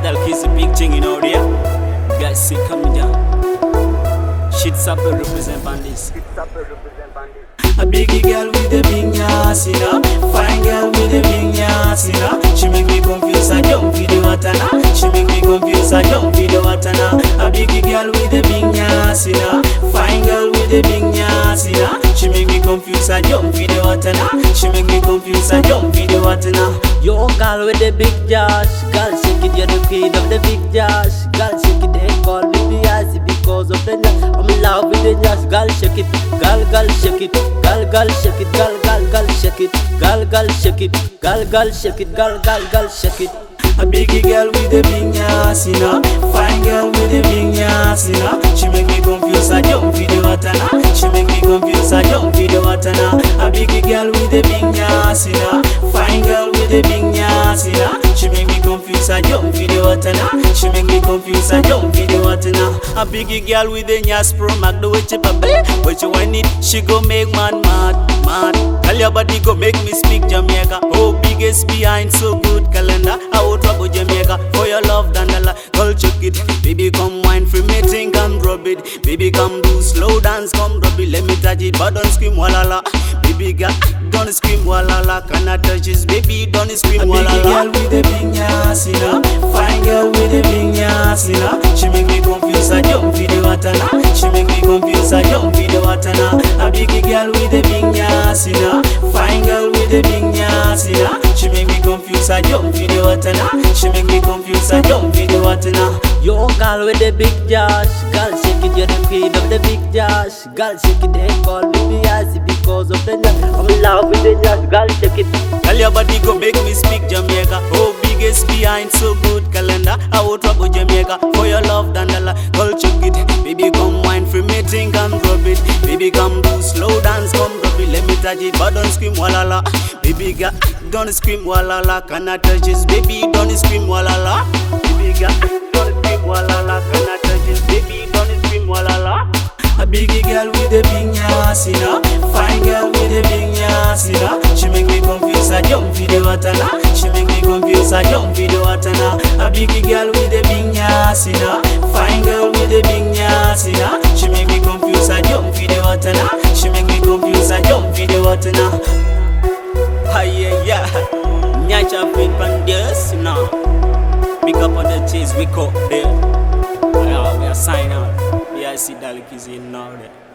Adal kiss a big thing, you know there. You guys see coming down. Shit's up to represent on this. A biggie girl with a big ass, you know. Fine girl with a big ass, you know. She make me confuse, I jump video watana. She make me confuse, I jump video watana. A biggie girl with a big ass, you know. Fine girl with a big ass, you know. She make me confuse, I jump video watana. She make me confuse, I jump video watana. Yo, girl with the big Josh, girl shake it, you're the queen of the big Josh. Girl shake it, they call me the icy because of the Josh. I'm in love with the Josh, girl shake it, girl shake it, girl shake it, girl shake it, girl shake it, girl shake it, girl shake it. A biggie girl with a big ass, you know. Fine girl with a big ass, you know. She make me confuse, I jump video watana. She make me confuse, I jump video watana. A biggie girl with a big ass, you know. Fine girl with a big ass, you know. She make me confuse, I jump video watana. She make me confuse, I jump video watana. A biggie girl with a ass pro mag do it baby. But you want it, she go make man mad. Tell your body go make me speak Jamaica. Oh, biggest behind so good calendar. I will trouble Jamaica for your love dandala. Girl check it, baby come wine free me think come rub it. Baby come do slow dance, come rub it. Let me touch it, but don't scream walala. Baby girl, don't scream walala. Can I touch this, baby? Don't scream walala. A big girl with a big ass, you know. Fine girl with a big ass, you know. She make me confuse, I jump video watana. She make me confuse, I jump video watana. A big girl with a big ass, you know. Fine girl with a big ass, you know. She make me confuse, I jump video watana. She make me confuse, I jump video watana. Yo, girl with the big Josh, girl shake it, you're the queen of the big Josh. Girl shake it, they call me the icy because of the Josh. I'm in love with the Josh, girl shake it. Tell your body go make me speak Jamaica. Oh, biggest behind so good calendar. I will trouble Jamaica for your love dandala. Girl check it, baby come wine free me think come rub it. Baby come do slow dance, come rub it. Let me touch it, but don't scream walala. Baby girl, don't scream walala. Can I touch this, baby? Don't scream walala. Baby girl, don't scream walala. Can I touch this, baby? Don't scream walala. A biggie girl with a big ass, you know. Fine girl with a big ass, you know. She make me confuse, I jump video watana. She make me confuse, I jump video watana. A biggie girl with a big ass, you know. Fine girl with a big ass, you know. She make me confuse, I jump video watana. She make me confuse, I jump video watana. Yeah. Nyacha fit pan this, you know. Big up on the cheese, we caught there. We are signing out. Yeah, I see Dalek is in now there.